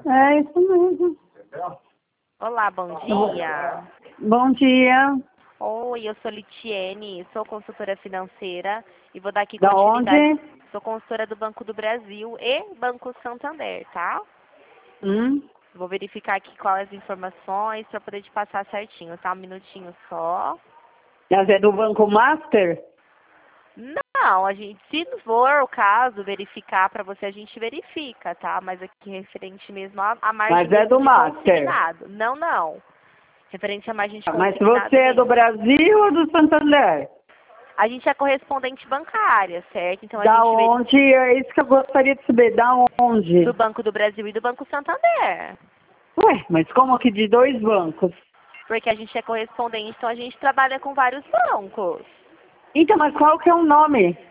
É isso mesmo. Olá, bom dia. Bom dia. Oi, eu sou Litiene, sou consultora financeira e vou dar aqui Da continuidade. onde? Sou consultora do Banco do Brasil e Banco Santander, tá? Vou verificar aqui quais as informações para poder te passar certinho, tá? Um minutinho só. Mas é do Banco Master? Não, a gente, se não for o caso, verificar para você, a gente verifica, tá? Mas aqui referente mesmo à margem Mas é mesmo do de Master. consignado. Não, não. Referente à margem de Mas consignado você é do mesmo. Brasil ou do Santander? A gente é correspondente bancária, certo? Então a Da gente verifica onde? É isso que eu gostaria de saber. Da onde? do Banco do Brasil e do Banco Santander. Ué, mas como que de dois bancos? Porque a gente é correspondente, então a gente trabalha com vários bancos. Então, mas qual que é o nome?